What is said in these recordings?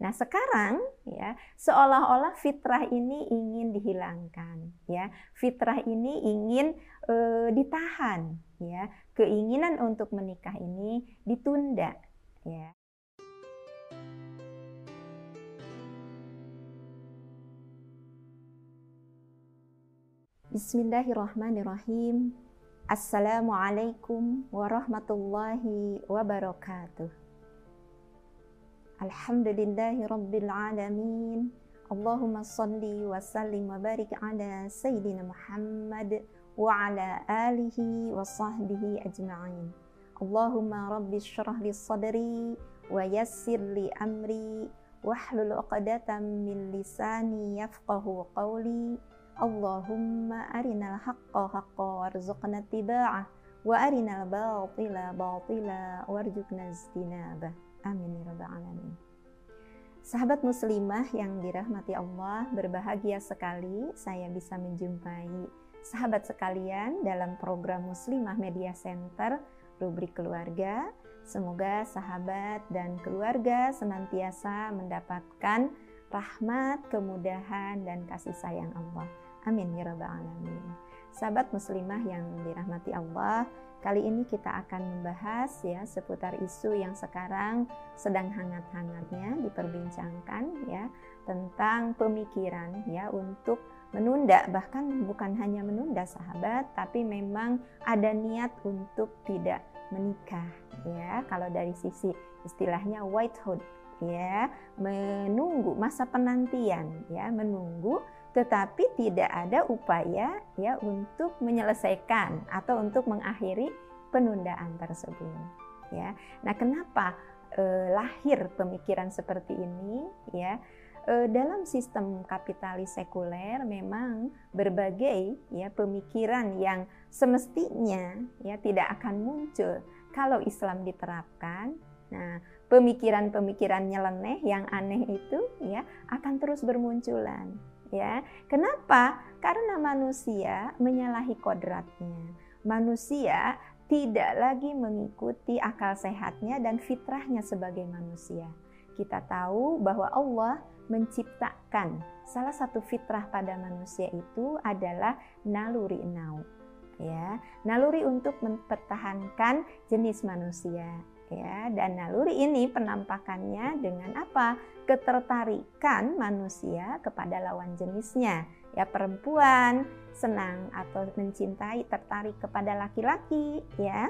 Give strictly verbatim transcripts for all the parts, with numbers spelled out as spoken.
Nah, sekarang ya seolah-olah fitrah ini ingin dihilangkan ya. Fitrah ini ingin e, ditahan ya. Keinginan untuk menikah ini ditunda ya. Bismillahirrahmanirrahim. Assalamualaikum warahmatullahi wabarakatuh. Alhamdulillahi rabbil alamin. Allahumma salli wa sallim wa barik ala Sayyidina Muhammad wa ala alihi wa sahbihi ajma'in. Allahumma rabbi syrah li sadri wa yassir li amri wahlul uqdatan min lisani yafqahu qawli. Allahumma arinal haqqa haqqa warzuqna tiba'ah wa arinal batila batila warzuqna ijtinabah. Amin ya rabbal alamin. Sahabat muslimah yang dirahmati Allah, berbahagia sekali saya bisa menjumpai sahabat sekalian dalam program Muslimah Media Center rubrik keluarga. Semoga sahabat dan keluarga senantiasa mendapatkan rahmat, kemudahan dan kasih sayang Allah. Amin ya rabbal alamin. Sahabat muslimah yang dirahmati Allah, kali ini kita akan membahas ya seputar isu yang sekarang sedang hangat-hangatnya diperbincangkan ya, tentang pemikiran ya untuk menunda, bahkan bukan hanya menunda sahabat, tapi memang ada niat untuk tidak menikah ya. Kalau dari sisi istilahnya waiting ya, menunggu, masa penantian ya, menunggu tetapi tidak ada upaya ya untuk menyelesaikan atau untuk mengakhiri penundaan tersebut ya. Nah, kenapa eh, lahir pemikiran seperti ini ya? Eh, dalam sistem kapitalis sekuler memang berbagai ya pemikiran yang semestinya ya tidak akan muncul kalau Islam diterapkan. Nah, pemikiran-pemikiran nyeleneh yang aneh itu ya akan terus bermunculan. Ya, kenapa? Karena manusia menyalahi kodratnya. Manusia tidak lagi mengikuti akal sehatnya dan fitrahnya sebagai manusia. Kita tahu bahwa Allah menciptakan salah satu fitrah pada manusia itu adalah naluri nau. Ya, naluri untuk mempertahankan jenis manusia. Ya, dan naluri ini penampakannya dengan apa? Ketertarikan manusia kepada lawan jenisnya. Ya, perempuan senang atau mencintai, tertarik kepada laki-laki ya.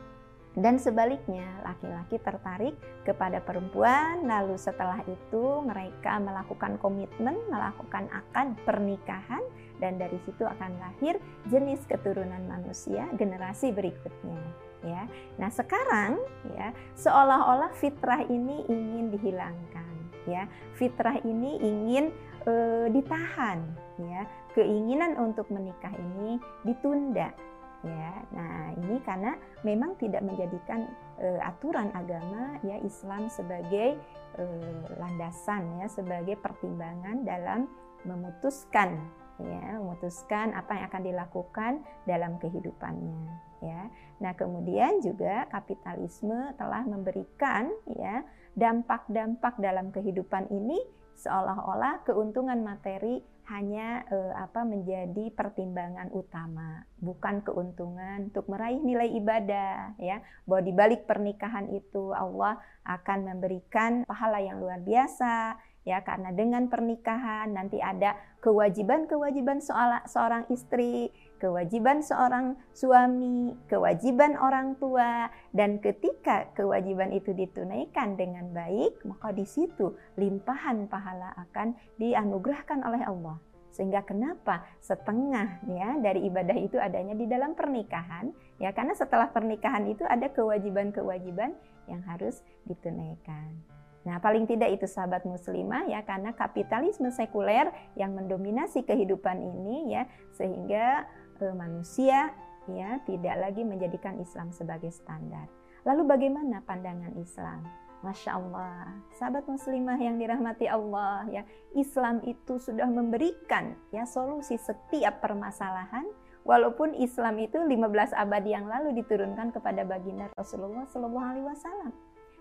Dan sebaliknya, laki-laki tertarik kepada perempuan, lalu setelah itu mereka melakukan komitmen, melakukan akad pernikahan, dan dari situ akan lahir jenis keturunan manusia generasi berikutnya. Ya, nah sekarang ya seolah-olah fitrah ini ingin dihilangkan, ya fitrah ini ingin e, ditahan, ya keinginan untuk menikah ini ditunda, ya. Nah ini karena memang tidak menjadikan e, aturan agama ya Islam sebagai e, landasan ya sebagai pertimbangan dalam memutuskan ya memutuskan apa yang akan dilakukan dalam kehidupannya. Ya, nah kemudian juga kapitalisme telah memberikan ya dampak-dampak dalam kehidupan ini seolah-olah keuntungan materi hanya eh, apa menjadi pertimbangan utama, bukan keuntungan untuk meraih nilai ibadah ya. Bahwa di balik pernikahan itu Allah akan memberikan pahala yang luar biasa. Ya, karena dengan pernikahan nanti ada kewajiban-kewajiban seorang istri, kewajiban seorang suami, kewajiban orang tua, dan ketika kewajiban itu ditunaikan dengan baik, maka di situ limpahan pahala akan dianugerahkan oleh Allah. Sehingga kenapa setengah ya dari ibadah itu adanya di dalam pernikahan, ya karena setelah pernikahan itu ada kewajiban-kewajiban yang harus ditunaikan. Nah, paling tidak itu sahabat muslimah ya, karena kapitalisme sekuler yang mendominasi kehidupan ini ya, sehingga e, manusia ya tidak lagi menjadikan Islam sebagai standar. Lalu bagaimana pandangan Islam? Masya Allah, sahabat muslimah yang dirahmati Allah ya, Islam itu sudah memberikan ya solusi setiap permasalahan, walaupun Islam itu lima belas abad yang lalu diturunkan kepada baginda Rasulullah shallallahu alaihi wasallam.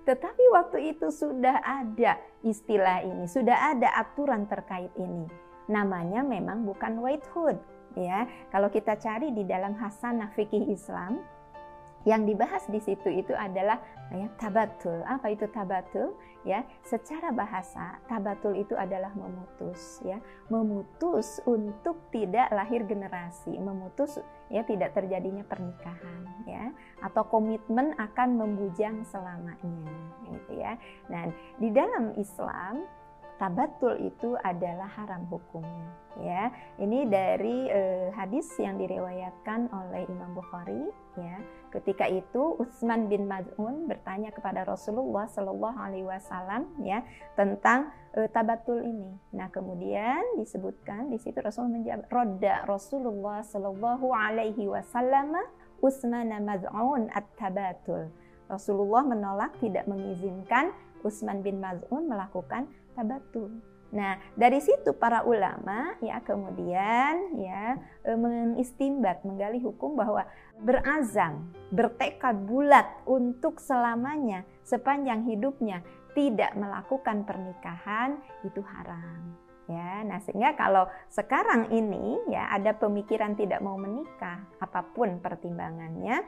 Tetapi waktu itu sudah ada istilah ini, sudah ada aturan terkait ini. Namanya memang bukan whitehood, ya. Kalau kita cari di dalam Hasanah Fikih Islam, yang dibahas di situ itu adalah ya, tabatul. Apa itu tabatul? Ya, secara bahasa tabatul itu adalah memutus, ya, memutus untuk tidak lahir generasi, memutus ya tidak terjadinya pernikahan, ya, atau komitmen akan membujang selamanya, gitu ya. Nah, di dalam Islam tabatul itu adalah haram hukumnya, ya. Ini dari eh, hadis yang diriwayatkan oleh Imam Bukhari, ya. Ketika itu Utsman bin Maz'un bertanya kepada Rasulullah Shallallahu Alaihi Wasallam, ya, tentang eh, tabatul ini. Nah, kemudian disebutkan di situ Rasul menjawab, "Rodda Rasulullah Shallallahu Alaihi Wasallam Utsman Maz'un at-tabatul." Rasulullah menolak, tidak mengizinkan Utsman bin Maz'un melakukan tabatul. Nah, dari situ para ulama ya kemudian ya mengistimbat, menggali hukum bahwa berazam, bertekad bulat untuk selamanya sepanjang hidupnya tidak melakukan pernikahan itu haram. Ya, nah sehingga kalau sekarang ini ya ada pemikiran tidak mau menikah, apapun pertimbangannya,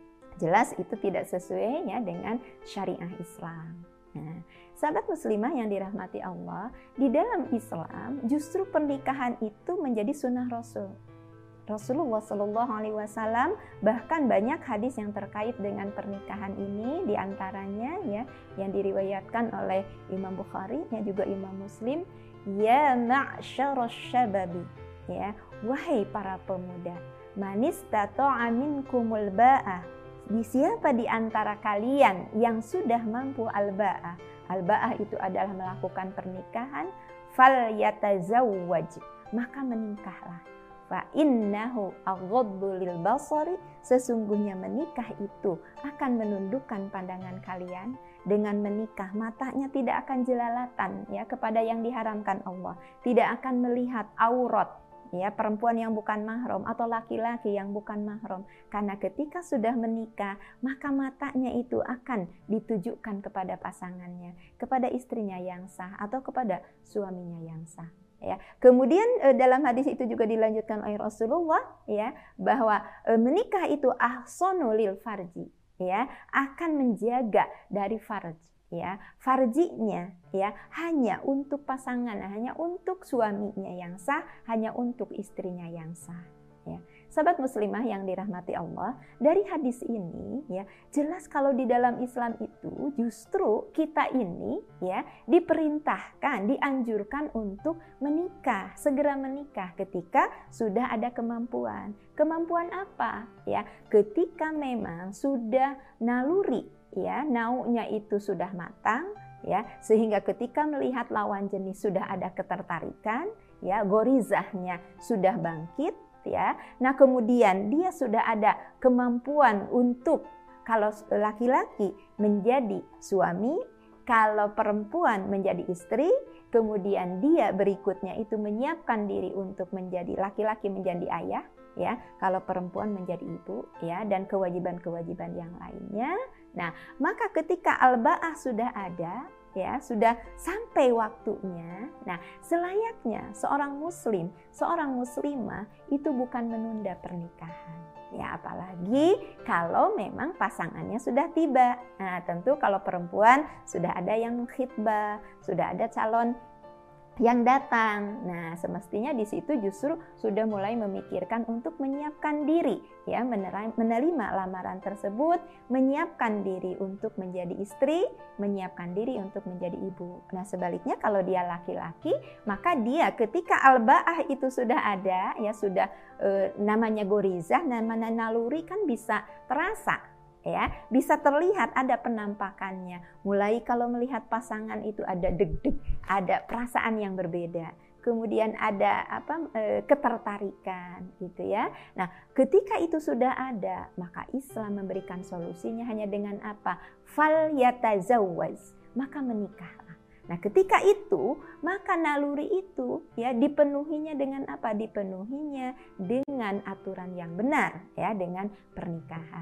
jelas itu tidak sesuai ya dengan syariah Islam. Nah, sahabat muslimah yang dirahmati Allah, di dalam Islam justru pernikahan itu menjadi sunnah Rasul. Rasulullah Shallallahu Alaihi Wasallam bahkan banyak hadis yang terkait dengan pernikahan ini, diantaranya ya yang diriwayatkan oleh Imam Bukhari yang juga Imam Muslim, ya ma'syarasy syababi, ya wahai para pemuda, manistata'a minkumul ba'ah, di siapa di antara kalian yang sudah mampu al-ba'ah. Al-ba'ah itu adalah melakukan pernikahan, fal yatazawwaj, maka menikahlah. Fa innahu aghaddu lil basari, sesungguhnya menikah itu akan menundukkan pandangan kalian. Dengan menikah matanya tidak akan jelalatan ya kepada yang diharamkan Allah, tidak akan melihat aurat ya perempuan yang bukan mahram atau laki-laki yang bukan mahram, karena ketika sudah menikah maka matanya itu akan ditujukan kepada pasangannya, kepada istrinya yang sah atau kepada suaminya yang sah. Ya, kemudian eh, dalam hadis itu juga dilanjutkan oleh Rasulullah ya bahwa eh, menikah itu ahsanu lil farji, ya akan menjaga dari farj. Ya, farjinya ya hanya untuk pasangan, hanya untuk suaminya yang sah, hanya untuk istrinya yang sah. Ya, sahabat muslimah yang dirahmati Allah, dari hadis ini ya jelas kalau di dalam Islam itu justru kita ini ya diperintahkan, dianjurkan untuk menikah, segera menikah ketika sudah ada kemampuan. Kemampuan apa? Ya, ketika memang sudah naluri ya naunya itu sudah matang ya sehingga ketika melihat lawan jenis sudah ada ketertarikan ya, gorizahnya sudah bangkit ya. Nah, kemudian dia sudah ada kemampuan untuk kalau laki-laki menjadi suami, kalau perempuan menjadi istri, kemudian dia berikutnya itu menyiapkan diri untuk menjadi laki-laki menjadi ayah ya, kalau perempuan menjadi ibu ya, dan kewajiban-kewajiban yang lainnya. Nah, maka ketika al-ba'ah sudah ada ya, sudah sampai waktunya. Nah, selayaknya seorang muslim, seorang muslimah itu bukan menunda pernikahan. Ya, apalagi kalau memang pasangannya sudah tiba. Nah, tentu kalau perempuan sudah ada yang khitbah, sudah ada calon yang datang. Nah, semestinya di situ justru sudah mulai memikirkan untuk menyiapkan diri ya, menerima lamaran tersebut, menyiapkan diri untuk menjadi istri, menyiapkan diri untuk menjadi ibu. Nah, sebaliknya kalau dia laki-laki, maka dia ketika al-ba'ah itu sudah ada ya, sudah e, namanya gorizah, namanya naluri kan bisa terasa. Ya, bisa terlihat ada penampakannya. Mulai kalau melihat pasangan itu ada deg-deg, ada perasaan yang berbeda. Kemudian ada apa e, ketertarikan gitu ya. Nah, ketika itu sudah ada, maka Islam memberikan solusinya hanya dengan apa? Fal yatazawwaj, maka menikahlah. Nah, ketika itu, maka naluri itu ya dipenuhinya dengan apa? Dipenuhinya dengan aturan yang benar ya, dengan pernikahan.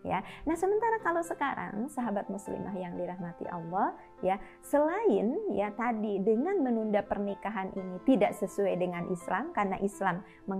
Ya. Nah, sementara kalau sekarang sahabat muslimah yang dirahmati Allah, ya, selain ya tadi dengan menunda pernikahan ini tidak sesuai dengan Islam karena Islam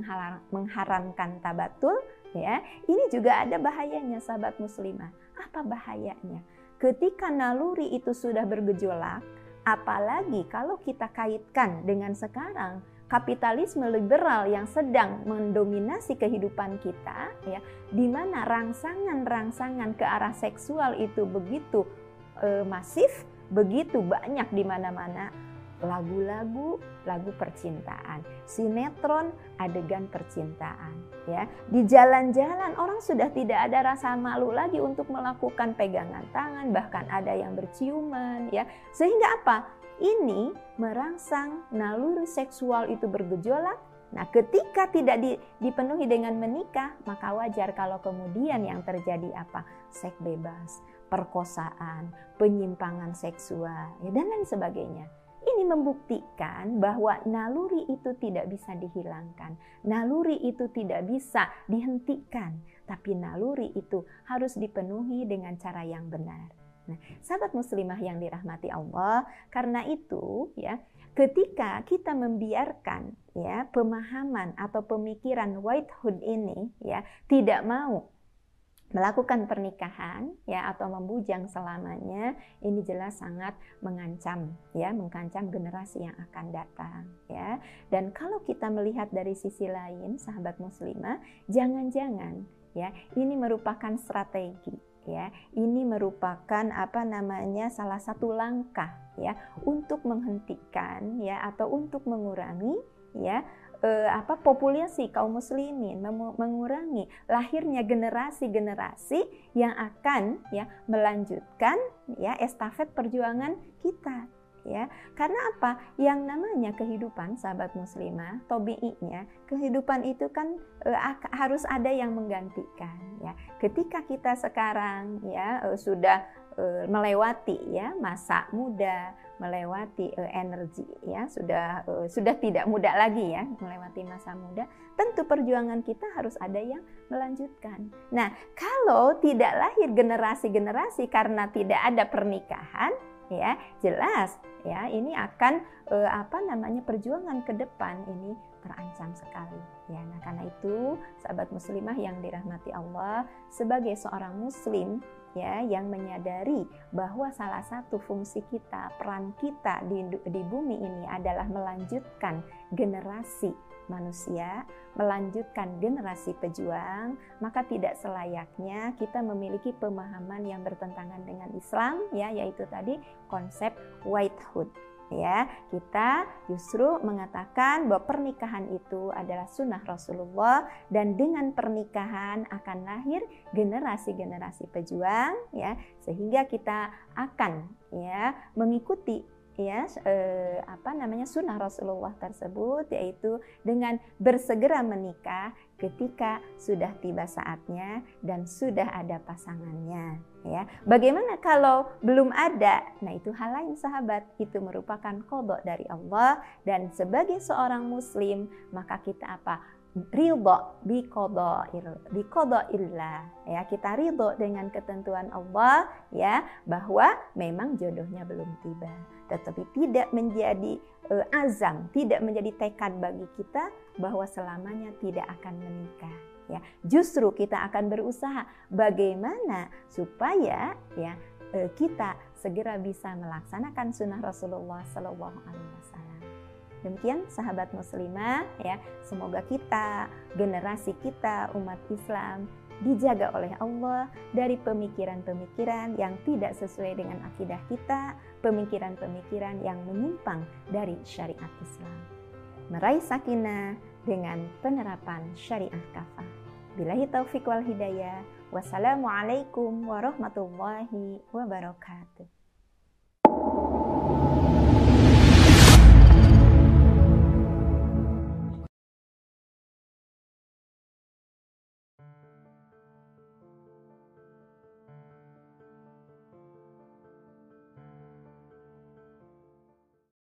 mengharamkan tabatul, ya. Ini juga ada bahayanya sahabat muslimah. Apa bahayanya? Ketika naluri itu sudah bergejolak, apalagi kalau kita kaitkan dengan sekarang kapitalisme liberal yang sedang mendominasi kehidupan kita, ya, di mana rangsangan-rangsangan ke arah seksual itu begitu e, masif, begitu banyak di mana-mana, lagu-lagu, lagu percintaan, sinetron, adegan percintaan, ya. Di jalan-jalan orang sudah tidak ada rasa malu lagi untuk melakukan pegangan tangan, bahkan ada yang berciuman, ya. Sehingga apa? Ini merangsang naluri seksual itu bergejolak. Nah, ketika tidak di, dipenuhi dengan menikah, maka wajar kalau kemudian yang terjadi apa? Seks bebas, perkosaan, penyimpangan seksual, ya, dan lain sebagainya. Ini membuktikan bahwa naluri itu tidak bisa dihilangkan. Naluri itu tidak bisa dihentikan. Tapi naluri itu harus dipenuhi dengan cara yang benar. Nah, sahabat muslimah yang dirahmati Allah, karena itu ya, ketika kita membiarkan ya pemahaman atau pemikiran whitehood ini ya tidak mau melakukan pernikahan ya atau membujang selamanya, ini jelas sangat mengancam ya, mengancam generasi yang akan datang ya. Dan kalau kita melihat dari sisi lain, sahabat muslimah, jangan-jangan ya ini merupakan strategi. Ya, ini merupakan apa namanya salah satu langkah ya untuk menghentikan ya atau untuk mengurangi ya eh, apa populasi kaum muslimin, mengurangi lahirnya generasi-generasi yang akan ya melanjutkan ya estafet perjuangan kita. Ya, karena apa? Yang namanya kehidupan sahabat muslimah, tobi'inya, kehidupan itu kan e, harus ada yang menggantikan. Ya, ketika kita sekarang ya e, sudah e, melewati ya masa muda, melewati e, energi, ya sudah e, sudah tidak muda lagi ya, melewati masa muda, tentu perjuangan kita harus ada yang melanjutkan. Nah, kalau tidak lahir generasi-generasi karena tidak ada pernikahan, ya jelas ya ini akan eh, apa namanya perjuangan ke depan ini terancam sekali ya. Nah, karena itu sahabat muslimah yang dirahmati Allah, sebagai seorang muslim ya yang menyadari bahwa salah satu fungsi kita, peran kita di, di bumi ini adalah melanjutkan generasi manusia, melanjutkan generasi pejuang, maka tidak selayaknya kita memiliki pemahaman yang bertentangan dengan Islam ya, yaitu tadi konsep whitehood ya. Kita justru mengatakan bahwa pernikahan itu adalah sunnah Rasulullah, dan dengan pernikahan akan lahir generasi-generasi pejuang ya, sehingga kita akan ya mengikuti ya eh, apa namanya sunnah Rasulullah tersebut, yaitu dengan bersegera menikah ketika sudah tiba saatnya dan sudah ada pasangannya ya. Bagaimana kalau belum ada? Nah, itu hal lain sahabat, itu merupakan qada dari Allah, dan sebagai seorang muslim maka kita apa? Ridho bi qada'illah ya, kita ridho dengan ketentuan Allah ya, bahwa memang jodohnya belum tiba, tetapi tidak menjadi uh, azam, tidak menjadi tekad bagi kita bahwa selamanya tidak akan menikah ya. Justru kita akan berusaha bagaimana supaya ya uh, kita segera bisa melaksanakan sunnah Rasulullah Shallallahu Alaihi Wasallam. Demikian sahabat muslimah ya, semoga kita, generasi kita, umat Islam dijaga oleh Allah dari pemikiran-pemikiran yang tidak sesuai dengan akidah kita, pemikiran-pemikiran yang menyimpang dari syariat Islam. Meraih sakinah dengan penerapan syariah kafah. Billahi taufiq wal hidayah. Wassalamualaikum warahmatullahi wabarakatuh.